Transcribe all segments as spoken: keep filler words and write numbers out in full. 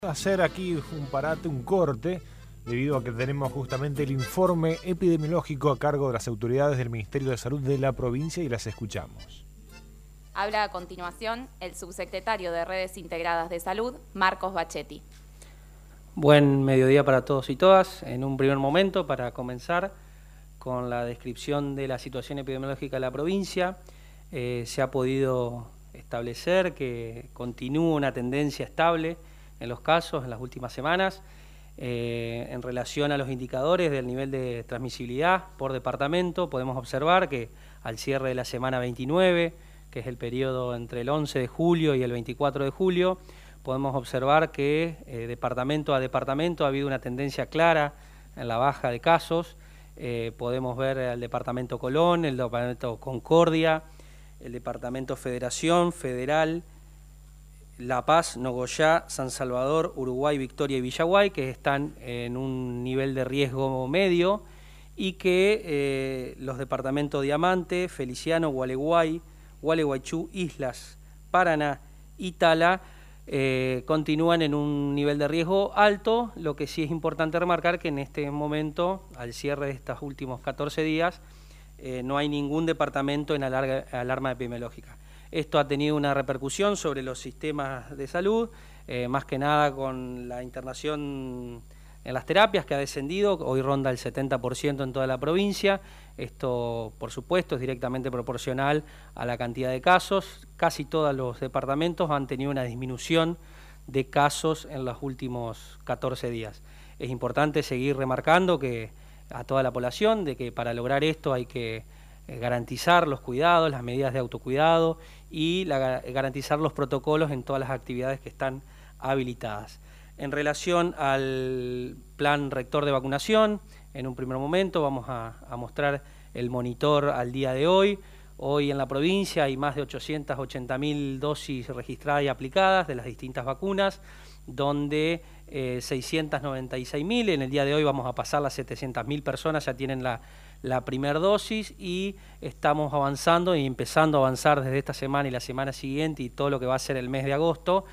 Hacer aquí un parate, un corte, debido a que tenemos justamente el informe epidemiológico a cargo de las autoridades del Ministerio de Salud de la provincia y las escuchamos. Habla a continuación el subsecretario de Redes Integradas de Salud, Marcos Bachetti. Buen mediodía para todos y todas. En un primer momento, para comenzar con la descripción de la situación epidemiológica de la provincia, eh, se ha podido establecer que continúa una tendencia estable en los casos en las últimas semanas. Eh, en relación a los indicadores del nivel de transmisibilidad por departamento, podemos observar que al cierre de la semana veintinueve, que es el periodo entre el once de julio y el veinticuatro de julio, podemos observar que eh, departamento a departamento ha habido una tendencia clara en la baja de casos. Eh, podemos ver el departamento Colón, el departamento Concordia, el departamento Federación, Federal, La Paz, Nogoyá, San Salvador, Uruguay, Victoria y Villaguay, que están en un nivel de riesgo medio, y que eh, los departamentos Diamante, Feliciano, Gualeguay, Gualeguaychú, Islas, Paraná y Tala eh, continúan en un nivel de riesgo alto. Lo que sí es importante remarcar que en este momento, al cierre de estos últimos catorce días, eh, no hay ningún departamento en alarga, alarma epidemiológica. Esto ha tenido una repercusión sobre los sistemas de salud, eh, más que nada con la internación en las terapias, que ha descendido, hoy ronda el setenta por ciento en toda la provincia. Esto, por supuesto, es directamente proporcional a la cantidad de casos. Casi todos los departamentos han tenido una disminución de casos en los últimos catorce días. Es importante seguir remarcando que a toda la población de que para lograr esto hay que garantizar los cuidados, las medidas de autocuidado y la, garantizar los protocolos en todas las actividades que están habilitadas. En relación al plan rector de vacunación, en un primer momento vamos a, a mostrar el monitor al día de hoy. Hoy en la provincia hay más de ochocientas ochenta mil dosis registradas y aplicadas de las distintas vacunas, donde eh, seiscientas noventa y seis mil, en el día de hoy vamos a pasar las setecientas mil personas, ya tienen la, la primera dosis, y estamos avanzando y empezando a avanzar desde esta semana y la semana siguiente y todo lo que va a ser el mes de agosto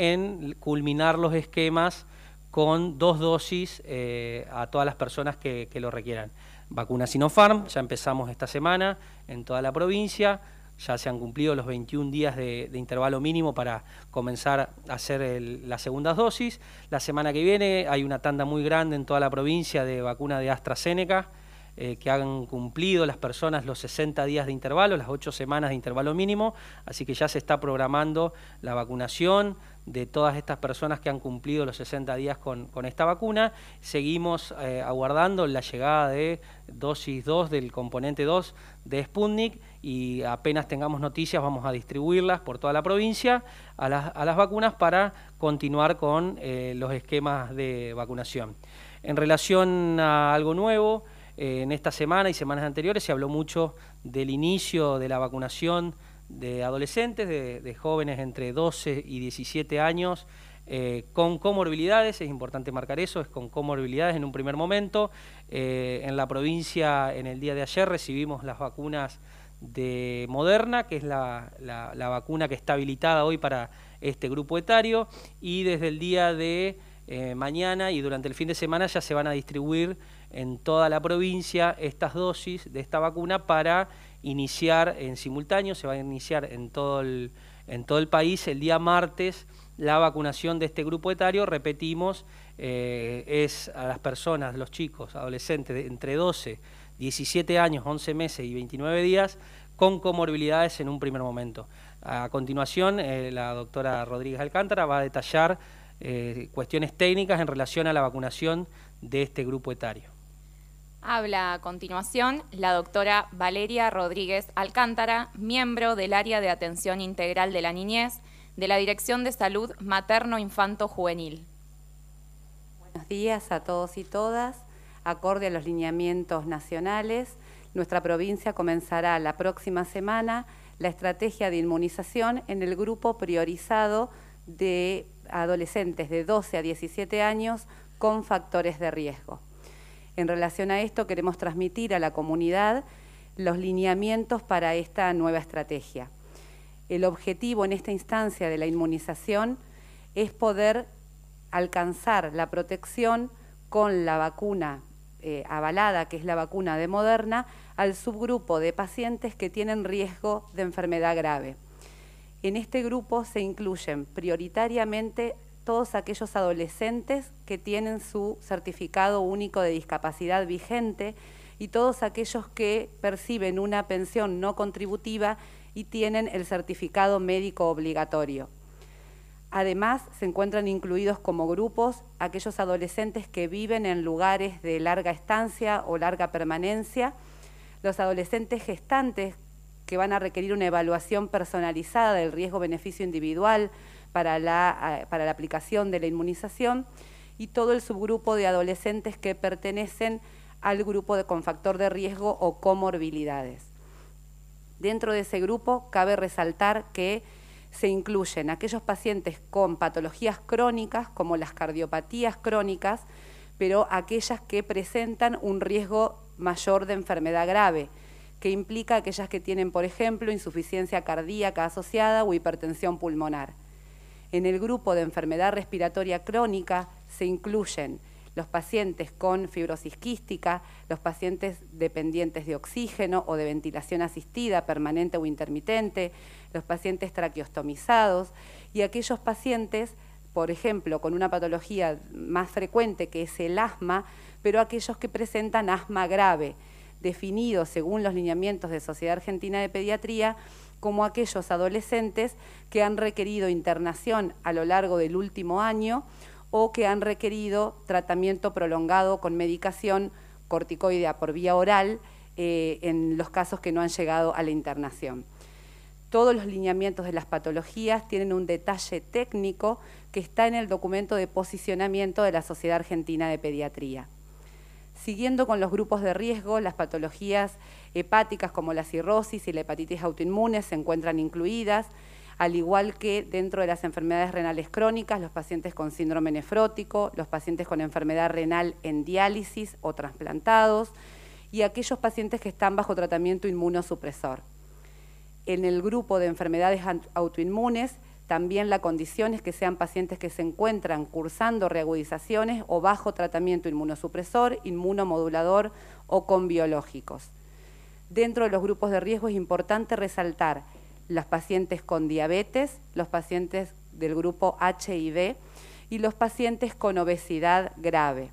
en culminar los esquemas con dos dosis eh, a todas las personas que, que lo requieran. Vacuna Sinopharm, ya empezamos esta semana en toda la provincia. Ya se han cumplido los veintiún días de, de intervalo mínimo para comenzar a hacer el, las segundas dosis. La semana que viene hay una tanda muy grande en toda la provincia de vacuna de AstraZeneca, eh, que han cumplido las personas los sesenta días de intervalo, las ocho semanas de intervalo mínimo, así que ya se está programando la vacunación de todas estas personas que han cumplido los sesenta días con, con esta vacuna. Seguimos eh, aguardando la llegada de dosis dos del componente dos de Sputnik, y apenas tengamos noticias vamos a distribuirlas por toda la provincia a las, a las vacunas para continuar con eh, los esquemas de vacunación. En relación a algo nuevo, eh, en esta semana y semanas anteriores se habló mucho del inicio de la vacunación de adolescentes, de, de jóvenes entre doce y diecisiete años, eh, con comorbilidades. Es importante marcar eso, es con comorbilidades en un primer momento. Eh, en la provincia, en el día de ayer, recibimos las vacunas de Moderna, que es la, la, la vacuna que está habilitada hoy para este grupo etario, y desde el día de eh, mañana y durante el fin de semana ya se van a distribuir en toda la provincia estas dosis de esta vacuna para iniciar en simultáneo. Se va a iniciar en todo el, en todo el país el día martes la vacunación de este grupo etario. Repetimos, eh, es a las personas, los chicos, adolescentes de entre doce, diecisiete años, once meses y veintinueve días con comorbilidades en un primer momento. A continuación, eh, la doctora Rodríguez Alcántara va a detallar eh, cuestiones técnicas en relación a la vacunación de este grupo etario. Habla a continuación la doctora Valeria Rodríguez Alcántara, miembro del Área de Atención Integral de la Niñez de la Dirección de Salud Materno-Infanto-Juvenil. Buenos días a todos y todas. Acorde a los lineamientos nacionales, nuestra provincia comenzará la próxima semana la estrategia de inmunización en el grupo priorizado de adolescentes de doce a diecisiete años con factores de riesgo. En relación a esto, queremos transmitir a la comunidad los lineamientos para esta nueva estrategia. El objetivo en esta instancia de la inmunización es poder alcanzar la protección con la vacuna eh, avalada, que es la vacuna de Moderna, al subgrupo de pacientes que tienen riesgo de enfermedad grave. En este grupo se incluyen prioritariamente todos aquellos adolescentes que tienen su certificado único de discapacidad vigente y todos aquellos que perciben una pensión no contributiva y tienen el certificado médico obligatorio. Además, se encuentran incluidos como grupos aquellos adolescentes que viven en lugares de larga estancia o larga permanencia, los adolescentes gestantes que van a requerir una evaluación personalizada del riesgo-beneficio individual para la, para la aplicación de la inmunización, y todo el subgrupo de adolescentes que pertenecen al grupo de, con factor de riesgo o comorbilidades. Dentro de ese grupo cabe resaltar que se incluyen aquellos pacientes con patologías crónicas, como las cardiopatías crónicas, pero aquellas que presentan un riesgo mayor de enfermedad grave, que implica aquellas que tienen, por ejemplo, insuficiencia cardíaca asociada o hipertensión pulmonar. En el grupo de enfermedad respiratoria crónica se incluyen los pacientes con fibrosis quística, los pacientes dependientes de oxígeno o de ventilación asistida permanente o intermitente, los pacientes traqueostomizados y aquellos pacientes, por ejemplo, con una patología más frecuente que es el asma, pero aquellos que presentan asma grave, definidos según los lineamientos de Sociedad Argentina de Pediatría como aquellos adolescentes que han requerido internación a lo largo del último año o que han requerido tratamiento prolongado con medicación corticoidea por vía oral eh, en los casos que no han llegado a la internación. Todos los lineamientos de las patologías tienen un detalle técnico que está en el documento de posicionamiento de la Sociedad Argentina de Pediatría. Siguiendo con los grupos de riesgo, las patologías hepáticas como la cirrosis y la hepatitis autoinmune se encuentran incluidas, al igual que dentro de las enfermedades renales crónicas, los pacientes con síndrome nefrótico, los pacientes con enfermedad renal en diálisis o trasplantados y aquellos pacientes que están bajo tratamiento inmunosupresor. En el grupo de enfermedades autoinmunes, también la condición es que sean pacientes que se encuentran cursando reagudizaciones o bajo tratamiento inmunosupresor, inmunomodulador o con biológicos. Dentro de los grupos de riesgo es importante resaltar los pacientes con diabetes, los pacientes del grupo H I V y los pacientes con obesidad grave.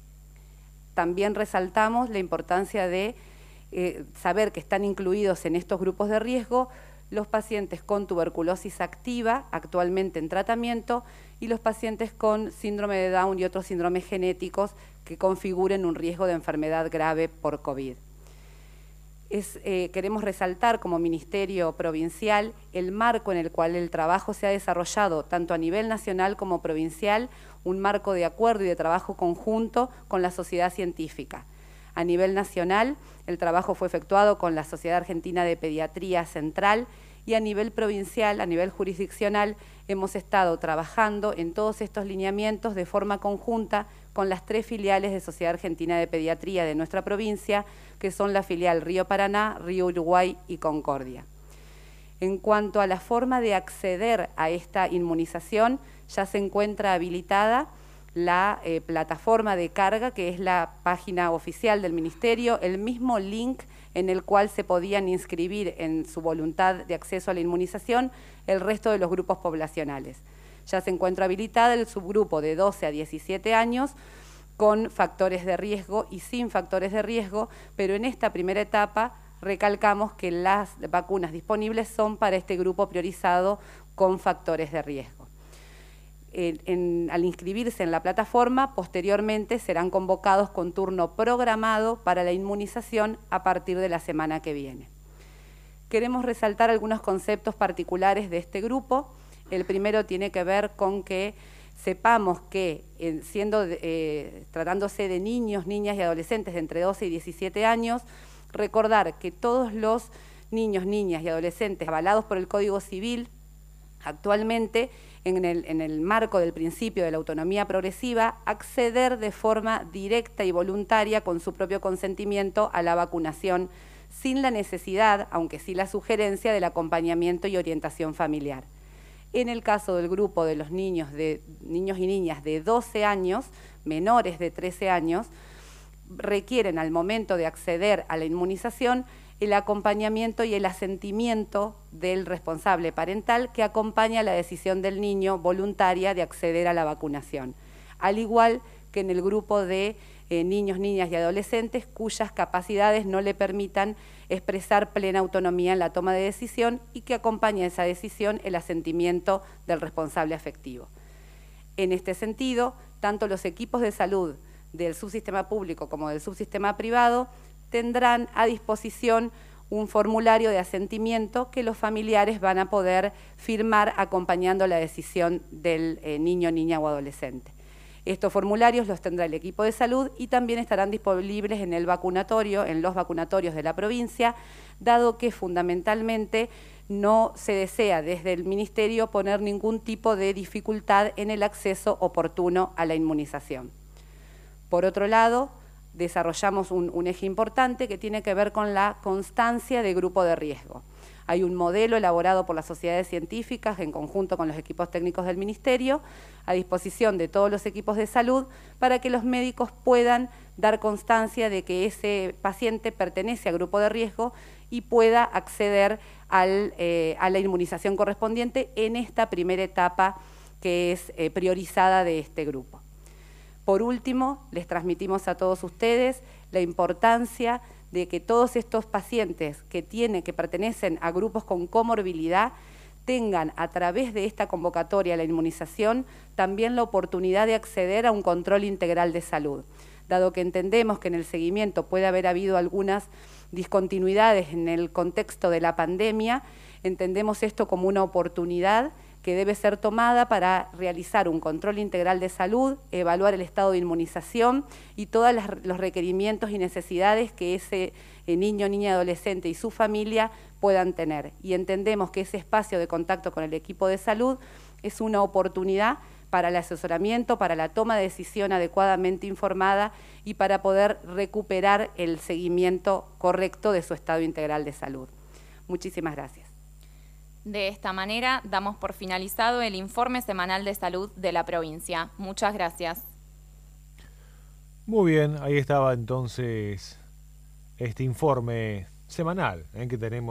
También resaltamos la importancia de eh, saber que están incluidos en estos grupos de riesgo los pacientes con tuberculosis activa, actualmente en tratamiento, y los pacientes con síndrome de Down y otros síndromes genéticos que configuren un riesgo de enfermedad grave por COVID. Es, eh, queremos resaltar como Ministerio Provincial el marco en el cual el trabajo se ha desarrollado tanto a nivel nacional como provincial, un marco de acuerdo y de trabajo conjunto con la sociedad científica. A nivel nacional, el trabajo fue efectuado con la Sociedad Argentina de Pediatría Central y a nivel provincial, a nivel jurisdiccional, hemos estado trabajando en todos estos lineamientos de forma conjunta con las tres filiales de Sociedad Argentina de Pediatría de nuestra provincia, que son la filial Río Paraná, Río Uruguay y Concordia. En cuanto a la forma de acceder a esta inmunización, ya se encuentra habilitada la eh, plataforma de carga, que es la página oficial del Ministerio, el mismo link en el cual se podían inscribir en su voluntad de acceso a la inmunización el resto de los grupos poblacionales. Ya se encuentra habilitada el subgrupo de doce a diecisiete años con factores de riesgo y sin factores de riesgo, pero en esta primera etapa recalcamos que las vacunas disponibles son para este grupo priorizado con factores de riesgo. En, en, al inscribirse en la plataforma, posteriormente serán convocados con turno programado para la inmunización a partir de la semana que viene. Queremos resaltar algunos conceptos particulares de este grupo. El primero tiene que ver con que sepamos que, en, siendo, eh, tratándose de niños, niñas y adolescentes de entre doce y diecisiete años, recordar que todos los niños, niñas y adolescentes avalados por el Código Civil, actualmente, en el, en el marco del principio de la autonomía progresiva, acceder de forma directa y voluntaria con su propio consentimiento a la vacunación sin la necesidad, aunque sí la sugerencia, del acompañamiento y orientación familiar. En el caso del grupo de los niños, de, niños y niñas de doce años, menores de trece años, requieren al momento de acceder a la inmunización el acompañamiento y el asentimiento del responsable parental que acompaña la decisión del niño voluntaria de acceder a la vacunación, al igual que en el grupo de eh, niños, niñas y adolescentes cuyas capacidades no le permitan expresar plena autonomía en la toma de decisión y que acompaña esa decisión el asentimiento del responsable afectivo. En este sentido, tanto los equipos de salud del subsistema público como del subsistema privado tendrán a disposición un formulario de asentimiento que los familiares van a poder firmar acompañando la decisión del eh, niño, niña o adolescente. Estos formularios los tendrá el equipo de salud y también estarán disponibles en el vacunatorio, en los vacunatorios de la provincia, dado que fundamentalmente no se desea desde el Ministerio poner ningún tipo de dificultad en el acceso oportuno a la inmunización. Por otro lado, desarrollamos un, un eje importante que tiene que ver con la constancia de grupo de riesgo. Hay un modelo elaborado por las sociedades científicas en conjunto con los equipos técnicos del Ministerio a disposición de todos los equipos de salud para que los médicos puedan dar constancia de que ese paciente pertenece a grupo de riesgo y pueda acceder al, eh, a la inmunización correspondiente en esta primera etapa que es eh, priorizada de este grupo. Por último, les transmitimos a todos ustedes la importancia de que todos estos pacientes que tienen, que pertenecen a grupos con comorbilidad, tengan a través de esta convocatoria a la inmunización también la oportunidad de acceder a un control integral de salud. Dado que entendemos que en el seguimiento puede haber habido algunas discontinuidades en el contexto de la pandemia, entendemos esto como una oportunidad que debe ser tomada para realizar un control integral de salud, evaluar el estado de inmunización y todos los requerimientos y necesidades que ese niño, niña, adolescente y su familia puedan tener. Y entendemos que ese espacio de contacto con el equipo de salud es una oportunidad para el asesoramiento, para la toma de decisión adecuadamente informada y para poder recuperar el seguimiento correcto de su estado integral de salud. Muchísimas gracias. De esta manera, damos por finalizado el informe semanal de salud de la provincia. Muchas gracias. Muy bien, ahí estaba entonces este informe semanal ¿eh? que tenemos.